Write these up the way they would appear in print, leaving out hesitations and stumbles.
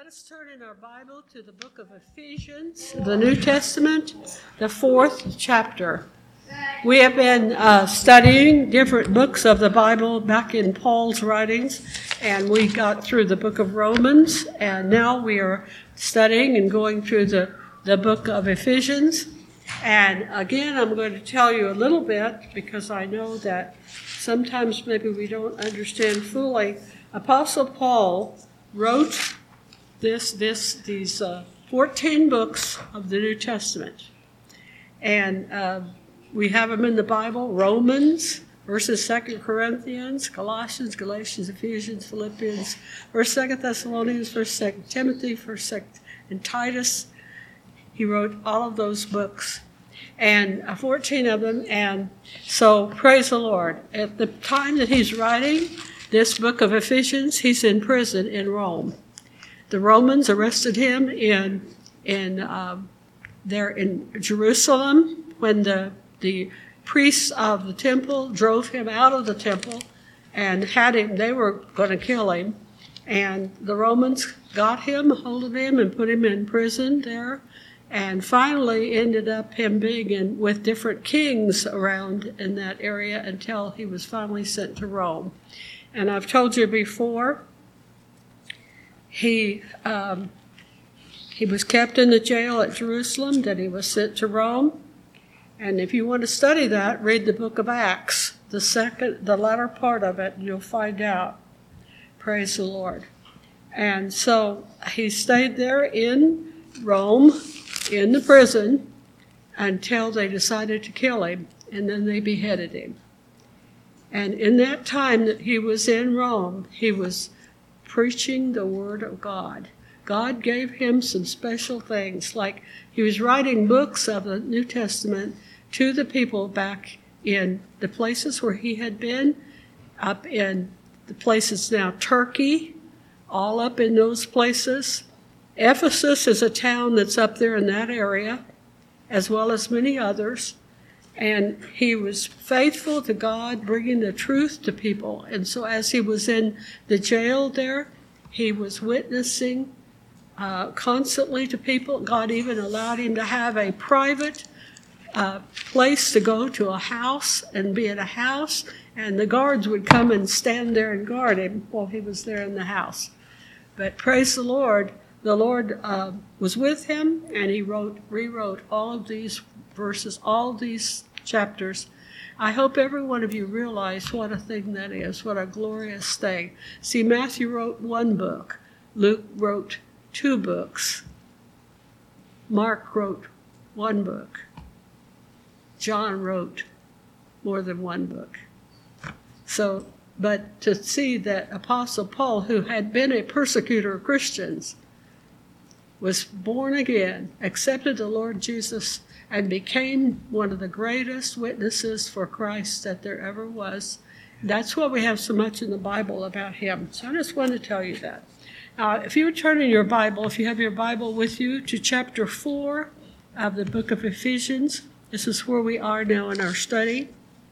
Let us turn in our Bible to the book of Ephesians, the New Testament, the 4th chapter. We have been studying different books of the Bible back in Paul's writings, and we got through the book of Romans, and now we are studying and going through the book of Ephesians. And again, I'm going to tell you a little bit, because I know that sometimes maybe we don't understand fully. Apostle Paul wrote these 14 books of the New Testament. And we have them in the Bible: Romans, 1st, 2nd Corinthians, Colossians, Galatians, Ephesians, Philippians, 1st, 2nd Thessalonians, 1st, 2nd Timothy, 1st, 2nd, and Titus. He wrote all of those books, and 14 of them. And so, praise the Lord. At the time that he's writing this book of Ephesians, he's in prison in Rome. The Romans arrested him there in Jerusalem when the priests of the temple drove him out of the temple and had him. They were going to kill him, and the Romans got him, hold of him, and put him in prison there. And finally ended up him being with different kings around in that area until he was finally sent to Rome. And I've told you before, he was kept in the jail at Jerusalem, then he was sent to Rome. And if you want to study that, read the book of Acts, the latter part of it, and you'll find out. Praise the Lord. And so he stayed there in Rome, in the prison, until they decided to kill him, and then they beheaded him. And in that time that he was in Rome, he was preaching the Word of God. God gave him some special things, like he was writing books of the New Testament to the people back in the places where he had been, up in the places now Turkey, all up in those places. Ephesus is a town that's up there in that area, as well as many others. And he was faithful to God, bringing the truth to people. And so as he was in the jail there, he was witnessing constantly to people. God even allowed him to have a private place to go to, a house, and be in a house. And the guards would come and stand there and guard him while he was there in the house. But praise the Lord was with him, and he rewrote all of these verses, all these chapters. I hope every one of you realize what a thing that is, what a glorious thing. See, Matthew wrote one book. Luke wrote 2 books. Mark wrote 1 book. John wrote more than 1 book. So, but to see that Apostle Paul, who had been a persecutor of Christians, was born again, accepted the Lord Jesus, and became one of the greatest witnesses for Christ that there ever was. That's why we have so much in the Bible about him. So I just want to tell you that. Now, if you would turn in your Bible, if you have your Bible with you, to chapter 4 of the book of Ephesians. This is where we are now in our study.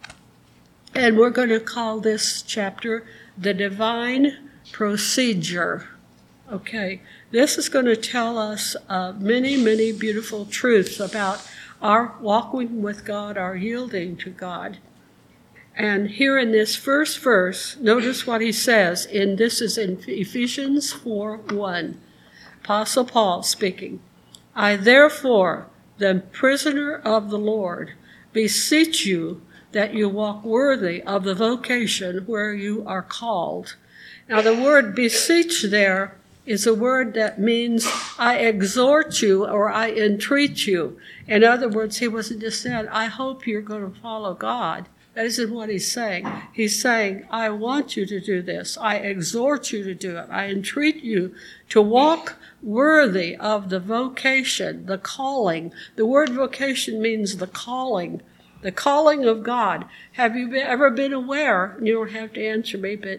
And we're going to call this chapter the Divine Procedure. Okay, this is going to tell us many, many beautiful truths about our walking with God, our yielding to God. And here in this first verse, notice what he says. This is in Ephesians 4:1. Apostle Paul speaking. I therefore, the prisoner of the Lord, beseech you that you walk worthy of the vocation where you are called. Now the word beseech there is a word that means I exhort you or I entreat you. In other words, he wasn't just saying, I hope you're going to follow God. That isn't what he's saying. He's saying, I want you to do this. I exhort you to do it. I entreat you to walk worthy of the vocation, the calling. The word vocation means the calling of God. Have you ever been aware, you don't have to answer me, but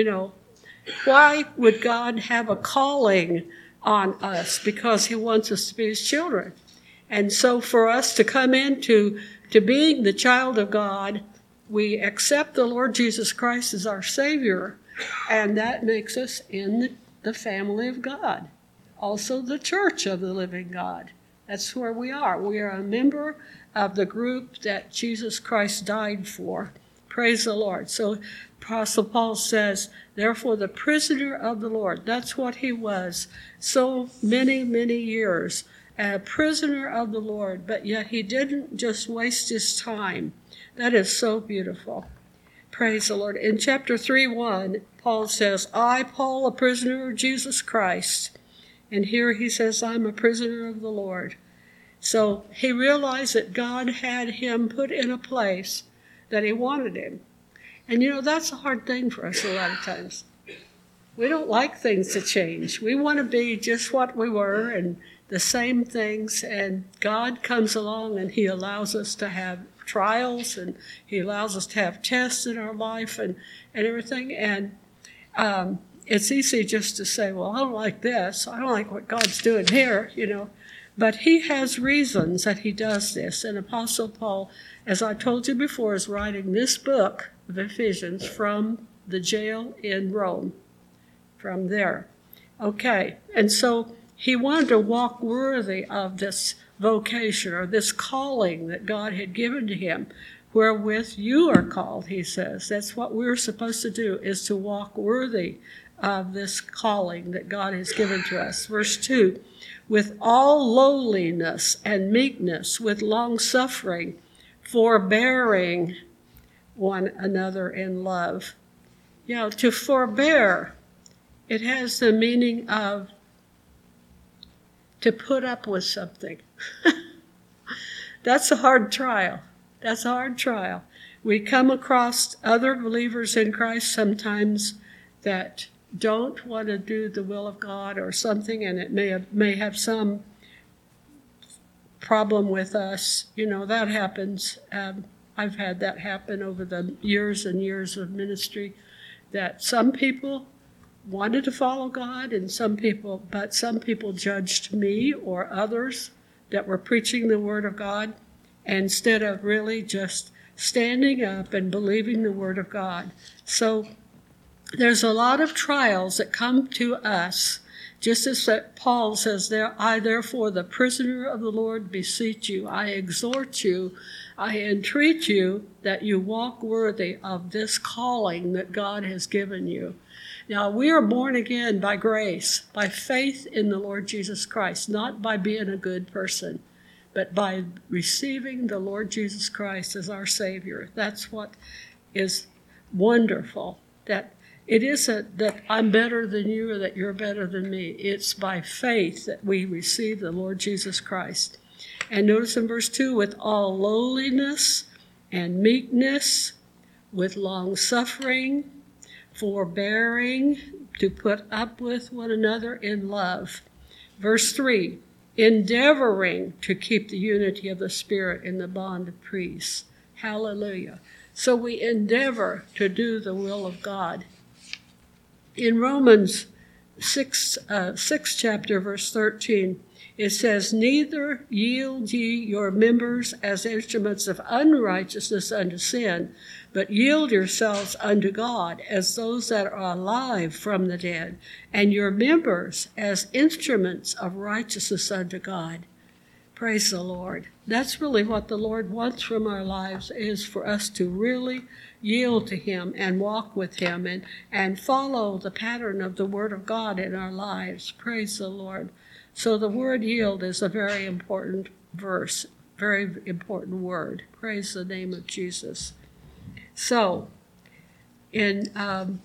why would God have a calling on us? Because he wants us to be his children. And so for us to come into being the child of God, we accept the Lord Jesus Christ as our Savior, and that makes us in the family of God. also the church of the living God. That's where we are. We are a member of the group that Jesus Christ died for. Praise the Lord. So Apostle Paul says, therefore the prisoner of the Lord, that's what he was so many, many years, a prisoner of the Lord, but yet he didn't just waste his time. That is so beautiful. Praise the Lord. In chapter 3:1, Paul says, I, Paul, a prisoner of Jesus Christ. And here he says, I'm a prisoner of the Lord. So he realized that God had him put in a place that he wanted him. And that's a hard thing for us a lot of times. We don't like things to change. We want to be just what we were and the same things. And God comes along and he allows us to have trials, and he allows us to have tests in our life and everything. And it's easy just to say, well, I don't like this. I don't like what God's doing here, But he has reasons that he does this. And Apostle Paul, as I told you before, is writing this book of Ephesians from the jail in Rome, from there. Okay, and so he wanted to walk worthy of this vocation or this calling that God had given to him, wherewith you are called, he says. That's what we're supposed to do, is to walk worthy of this calling that God has given to us. Verse 2, with all lowliness and meekness, with long-suffering, forbearing one another in love. To forbear, it has the meaning of to put up with something. That's a hard trial. That's a hard trial. We come across other believers in Christ sometimes that don't want to do the will of God or something, and it may have some problem with us. That happens. I've had that happen over the years and years of ministry, that some people wanted to follow God, but some people judged me or others that were preaching the Word of God instead of really just standing up and believing the Word of God. So there's a lot of trials that come to us, just as Paul says there, I therefore, the prisoner of the Lord, beseech you, I exhort you, I entreat you that you walk worthy of this calling that God has given you. Now, we are born again by grace, by faith in the Lord Jesus Christ, not by being a good person, but by receiving the Lord Jesus Christ as our Savior. That's what is wonderful, that it isn't that I'm better than you or that you're better than me. It's by faith that we receive the Lord Jesus Christ. And notice in verse 2, with all lowliness and meekness, with long-suffering, forbearing, to put up with one another in love. Verse 3, endeavoring to keep the unity of the Spirit in the bond of peace. Hallelujah. So we endeavor to do the will of God. In Romans 6 chapter, verse 13, it says, neither yield ye your members as instruments of unrighteousness unto sin, but yield yourselves unto God as those that are alive from the dead, and your members as instruments of righteousness unto God. Praise the Lord. That's really what the Lord wants from our lives, is for us to really yield to him and walk with him and follow the pattern of the Word of God in our lives. Praise the Lord. So the word yield is a very important verse, very important word. Praise the name of Jesus. So, to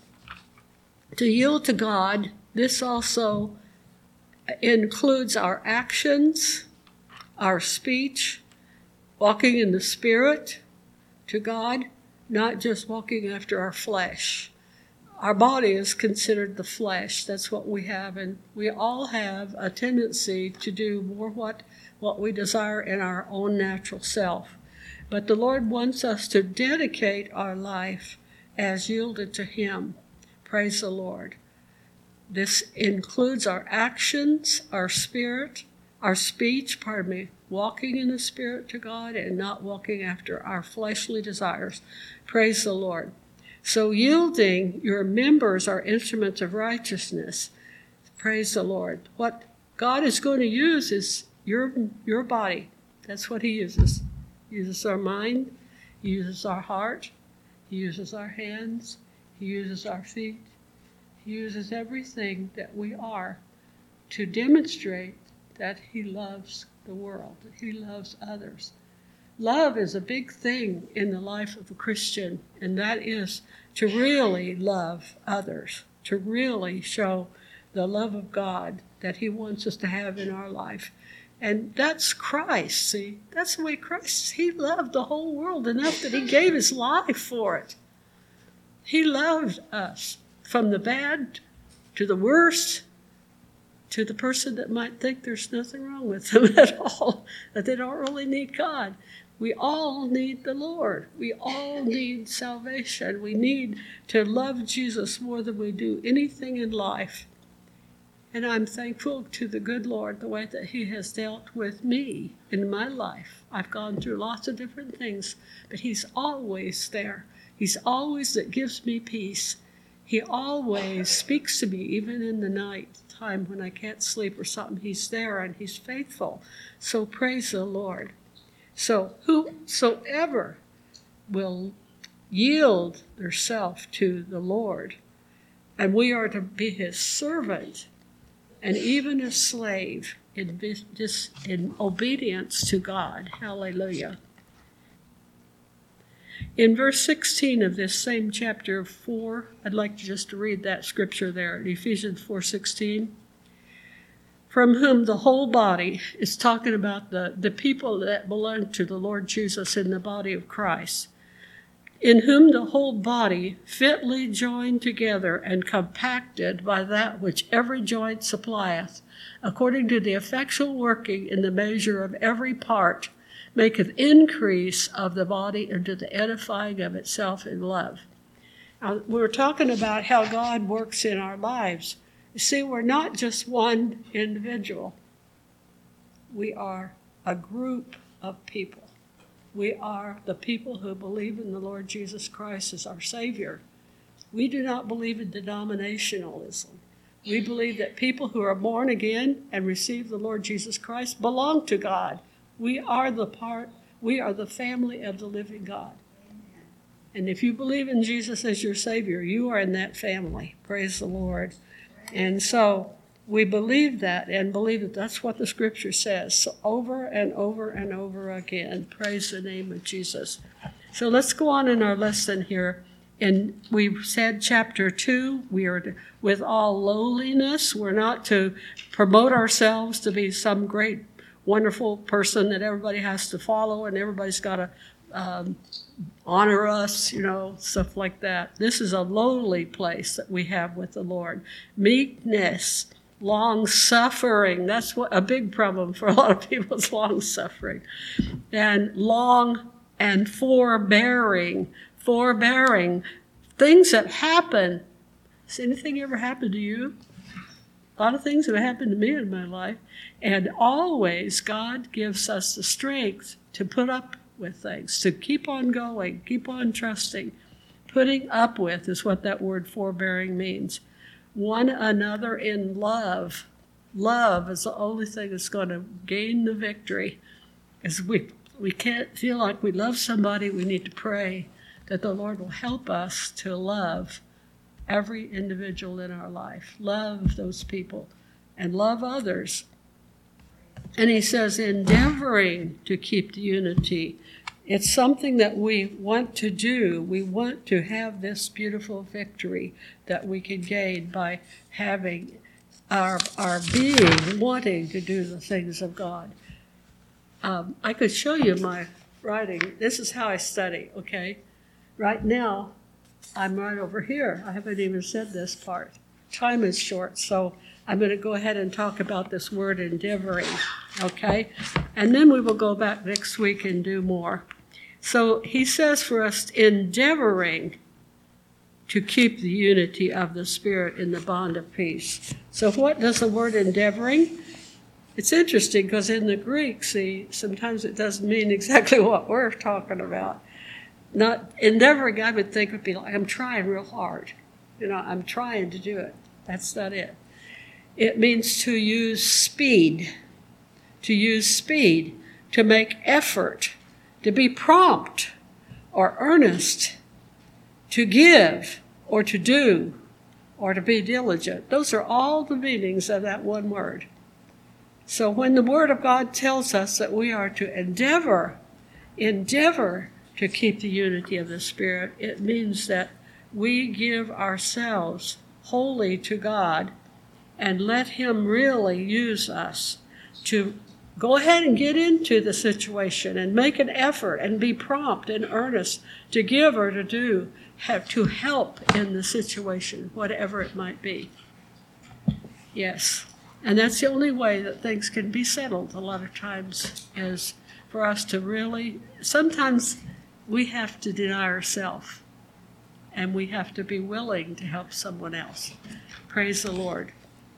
yield to God, this also includes our actions, our speech, walking in the Spirit to God, not just walking after our flesh. Our body is considered the flesh. That's what we have, and we all have a tendency to do more what we desire in our own natural self. But the Lord wants us to dedicate our life as yielded to him. Praise the Lord. This includes our actions, our spirit, our speech, walking in the Spirit to God and not walking after our fleshly desires. Praise the Lord. So yielding, your members are instruments of righteousness. Praise the Lord. What God is going to use your body. That's what he uses. He uses our mind. He uses our heart. He uses our hands. He uses our feet. He uses everything that we are to demonstrate that he loves the world, that he loves others. Love is a big thing in the life of a Christian, and that is to really love others, to really show the love of God that he wants us to have in our life. And that's Christ, see? That's the way Christ, he loved the whole world enough that he gave his life for it. He loved us from the bad to the worst, to the person that might think there's nothing wrong with them at all, that they don't really need God. We all need the Lord. We all need salvation. We need to love Jesus more than we do anything in life. And I'm thankful to the good Lord, the way that he has dealt with me in my life. I've gone through lots of different things, but he's always there. He's always that gives me peace. He always speaks to me, even in the night time when I can't sleep or something. He's there and he's faithful. So praise the Lord. So whosoever will yield theirself to the Lord, and we are to be his servant, and even a slave in obedience to God. Hallelujah. In verse 16 of this same chapter 4, I'd like just to read that scripture there in Ephesians 4:16. From whom the whole body is talking about the people that belong to the Lord Jesus in the body of Christ, in whom the whole body fitly joined together and compacted by that which every joint supplieth, according to the effectual working in the measure of every part, maketh increase of the body unto the edifying of itself in love. Now, we're talking about how God works in our lives. You see, we're not just one individual. We are a group of people. We are the people who believe in the Lord Jesus Christ as our Savior. We do not believe in denominationalism. We believe that people who are born again and receive the Lord Jesus Christ belong to God. We are the family of the living God. And if you believe in Jesus as your Savior, you are in that family. Praise the Lord. And so we believe that and believe that that's what the Scripture says. So over and over and over again. Praise the name of Jesus. So let's go on in our lesson here. And we've said chapter 2, we are to, with all lowliness. We're not to promote ourselves to be some great, wonderful person that everybody has to follow and everybody's got to honor us, stuff like that. This is a lowly place that we have with the Lord. Meekness, long-suffering. That's what a big problem for a lot of people is long-suffering. And long and forbearing. Things that happen. Has anything ever happened to you? A lot of things have happened to me in my life. And always God gives us the strength to put up with things, to keep on going, keep on trusting. Putting up with is what that word forbearing means. One another in love. Love is the only thing that's going to gain the victory. As we can't feel like we love somebody, we need to pray that the Lord will help us to love every individual in our life. Love those people and love others. And he says, endeavoring to keep the unity. It's something that we want to do. We want to have this beautiful victory that we can gain by having our being, wanting to do the things of God. I could show you my writing. This is how I study, okay? Right now, I'm right over here. I haven't even said this part. Time is short, so I'm going to go ahead and talk about this word endeavoring, okay? And then we will go back next week and do more. So he says for us, endeavoring to keep the unity of the Spirit in the bond of peace. So what does the word endeavoring? It's interesting because in the Greek, see, sometimes it doesn't mean exactly what we're talking about. Not endeavoring, I would think would be like, I'm trying real hard. I'm trying to do it. That's not it. It means to use speed, to make effort, to be prompt or earnest, to give or to do or to be diligent. Those are all the meanings of that one word. So when the Word of God tells us that we are to endeavor to keep the unity of the Spirit, it means that we give ourselves wholly to God and let Him really use us to go ahead and get into the situation and make an effort and be prompt and earnest to give or to do, to help in the situation, whatever it might be. Yes. And that's the only way that things can be settled a lot of times, is for us to really, sometimes we have to deny ourselves and we have to be willing to help someone else. Praise the Lord.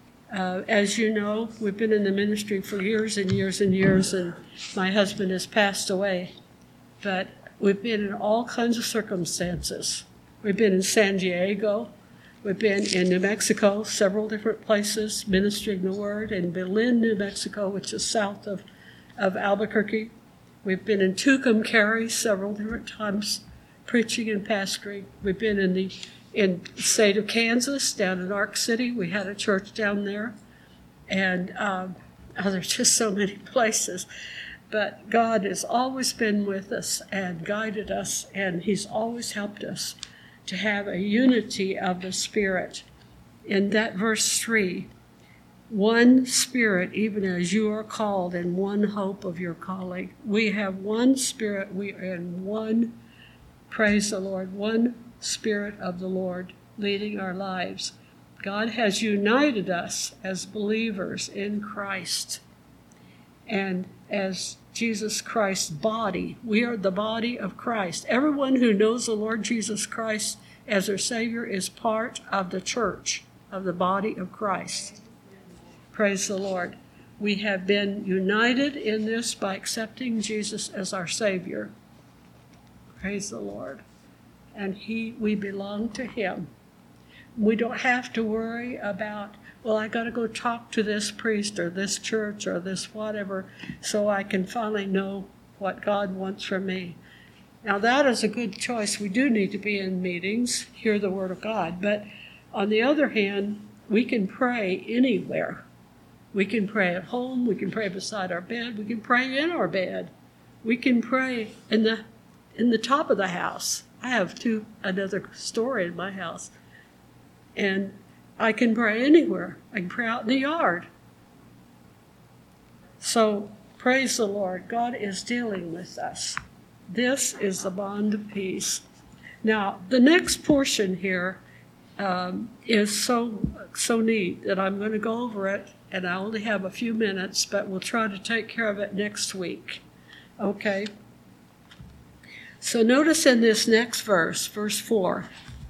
As you know, we've been in the ministry for years and years and years, and my husband has passed away. But we've been in all kinds of circumstances. We've been in San Diego. We've been in New Mexico, several different places, ministering the Word. In Belen, New Mexico, which is south of Albuquerque. We've been in Tucumcari several different times, preaching and pastoring. We've been in the state of Kansas, down in Ark City. We had a church down there. And there's just so many places. But God has always been with us and guided us, and He's always helped us to have a unity of the Spirit. In that verse 3, one Spirit, even as you are called, and one hope of your calling. We have one Spirit. We are in one, praise the Lord, one Spirit of the Lord leading our lives. God has united us as believers in Christ. And as Jesus Christ's body, we are the body of Christ. Everyone who knows the Lord Jesus Christ as their Savior is part of the church, of the body of Christ. Praise the Lord. We have been united in this by accepting Jesus as our Savior. Praise the Lord. And we belong to Him. We don't have to worry about, well, I got to go talk to this priest or this church or this whatever so I can finally know what God wants from me. Now, that is a good choice. We do need to be in meetings, hear the Word of God. But on the other hand, we can pray anywhere. We can pray at home. We can pray beside our bed. We can pray in our bed. We can pray in the top of the house. I have another story in my house. And I can pray anywhere. I can pray out in the yard. So, praise the Lord. God is dealing with us. This is the bond of peace. Now, the next portion here is so neat that I'm going to go over it, and I only have a few minutes, but we'll try to take care of it next week. Okay? So notice in this next verse, verse 4,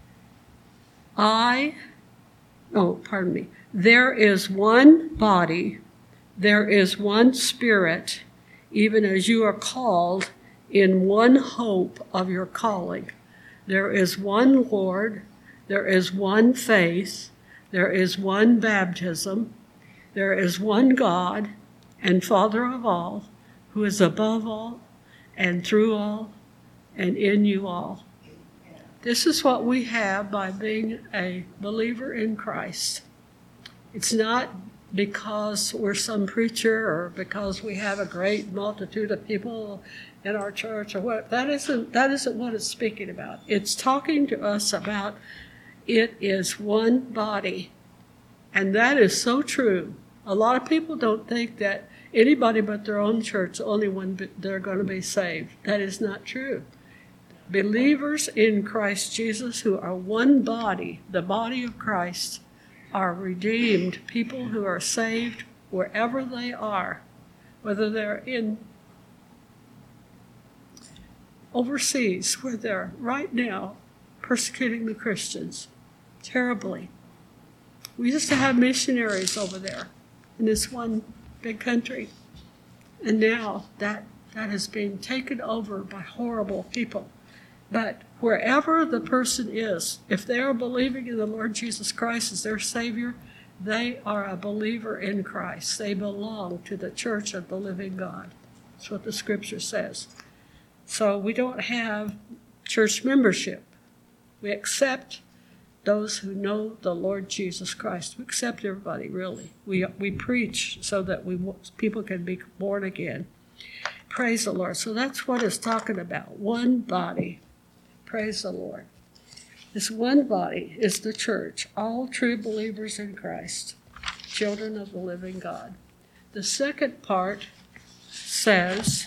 there is one body, there is one Spirit, even as you are called in one hope of your calling. There is one Lord, there is one faith, there is one baptism, there is one God and Father of all, who is above all and through all and in you all. This is what we have by being a believer in Christ. It's not because we're some preacher or because we have a great multitude of people in our church or what. That isn't what it's speaking about. It's talking to us about it is one body. And that is so true. A lot of people don't think that anybody but their own church is the only one they're going to be saved. That is not true. Believers in Christ Jesus who are one body, the body of Christ, are redeemed people who are saved wherever they are, whether they're in overseas, where they're right now persecuting the Christians terribly. We used to have missionaries over there in this one big country, and now that has been taken over by horrible people. But wherever the person is, if they are believing in the Lord Jesus Christ as their Savior, They are a believer in Christ. They belong to the church of the living God. That's what the scripture says. So we don't have church membership. We accept those who know the Lord Jesus Christ. We accept everybody, really. We preach so that people can be born again. Praise the Lord. So that's what it's talking about. One body. Praise the Lord. This one body is the church, all true believers in Christ, children of the living God. The second part says,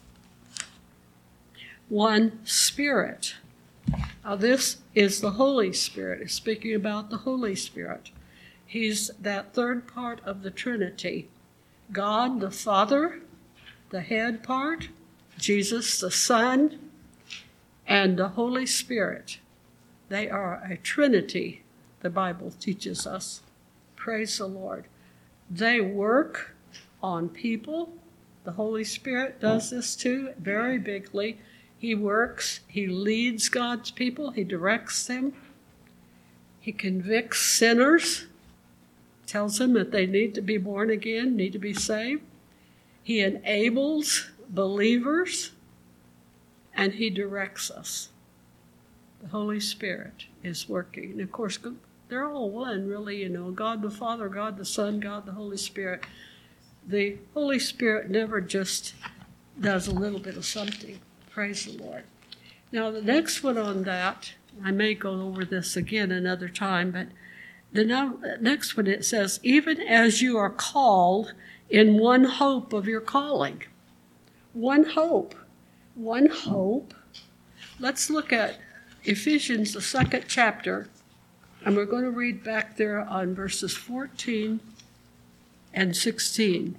one Spirit. Now this is the Holy Spirit. It's speaking about the Holy Spirit. He's that third part of the Trinity. God the Father, the head part, Jesus the Son, and the Holy Spirit. They are a Trinity, the Bible teaches us. Praise the Lord. They work on people. The Holy Spirit does this too, very bigly. He works, he leads God's people, he directs them. He convicts sinners, tells them that they need to be born again, need to be saved. He enables believers, and he directs us. The Holy Spirit is working. And of course, they're all one, really, God the Father, God the Son, God the Holy Spirit. The Holy Spirit never just does a little bit of something. Praise the Lord. Now, the next one on that, I may go over this again another time, but the next one, it says, even as you are called in one hope of your calling. One hope. One hope. Let's look at Ephesians, the 2nd chapter, and we're going to read back there on verses 14 and 16.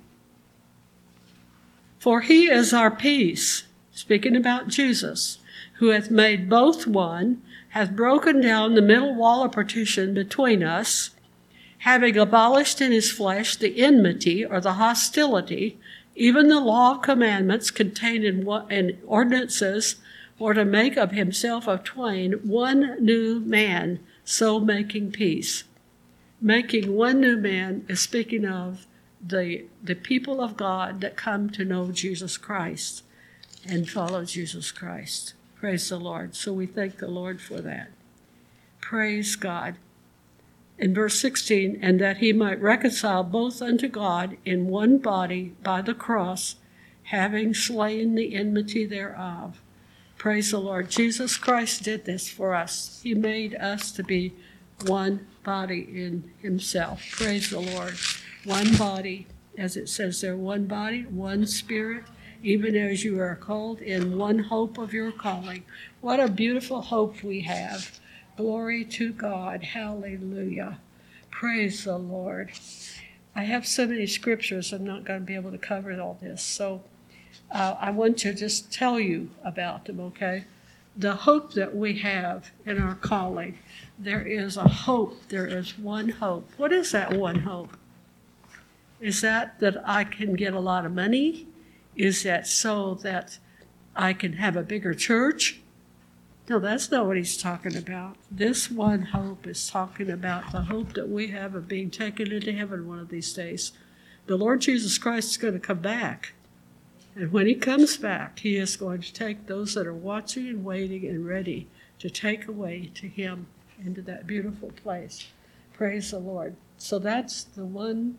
For he is our peace, speaking about Jesus, who hath made both one, hath broken down the middle wall of partition between us, having abolished in his flesh the enmity or the hostility, even the law of commandments contained in ordinances, or to make of himself of twain one new man, so making peace. Making one new man is speaking of the people of God that come to know Jesus Christ and follow Jesus Christ. Praise the Lord. So we thank the Lord for that. Praise God. In verse 16, and that he might reconcile both unto God in one body by the cross, having slain the enmity thereof. Praise the Lord. Jesus Christ did this for us. He made us to be one body in himself. Praise the Lord. One body, as it says there, one body, one spirit, even as you are called in one hope of your calling. What a beautiful hope we have. Glory to God. Hallelujah. Praise the Lord. I have so many scriptures, I'm not going to be able to cover all this. So I want to just tell you about them, okay? The hope that we have in our calling. There is a hope. There is one hope. What is that one hope? Is that I can get a lot of money? Is that so that I can have a bigger church? No, that's not what he's talking about. This one hope is talking about the hope that we have of being taken into heaven one of these days. The Lord Jesus Christ is going to come back. And when he comes back, he is going to take those that are watching and waiting and ready to take away to him into that beautiful place. Praise the Lord. So that's the one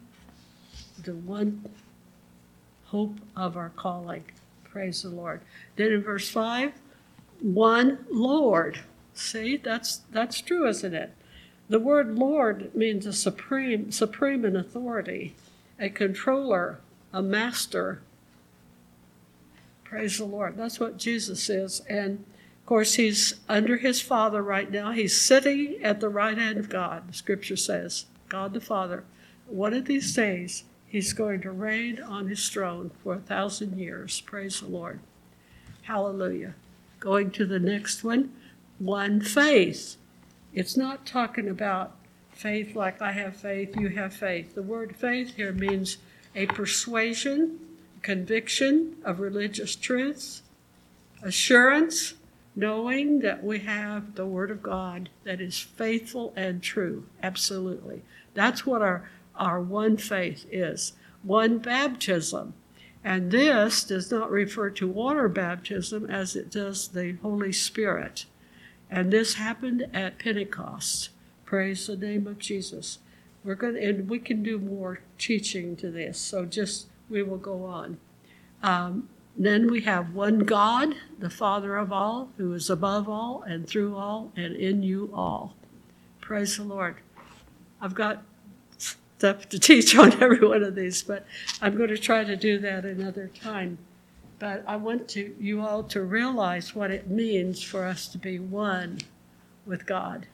hope of our calling. Praise the Lord. Then in verse 5, one Lord. See, that's true, isn't it? The word Lord means a supreme in authority, a controller, a master. Praise the Lord. That's what Jesus is. And, of course, he's under his Father right now. He's sitting at the right hand of God, the Scripture says, God the Father. One of these days, he's going to reign on his throne for 1,000 years. Praise the Lord. Hallelujah. Going to the next one, one faith. It's not talking about faith like I have faith, you have faith. The word faith here means a persuasion, conviction of religious truths, assurance, knowing that we have the Word of God that is faithful and true. Absolutely. That's what our one faith is. One baptism. And this does not refer to water baptism as it does the Holy Spirit. And this happened at Pentecost. Praise the name of Jesus. And we can do more teaching to this, so we will go on. Then we have one God, the Father of all, who is above all and through all and in you all. Praise the Lord. I've got stuff to teach on every one of these, but I'm going to try to do that another time. But I want you all to realize what it means for us to be one with God.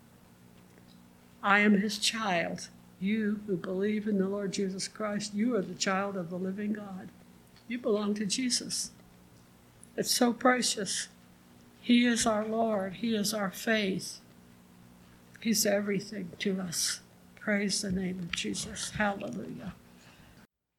I am his child. You who believe in the Lord Jesus Christ, you are the child of the living God. You belong to Jesus. It's so precious. He is our Lord. He is our faith. He's everything to us. Praise the name of Jesus. Hallelujah.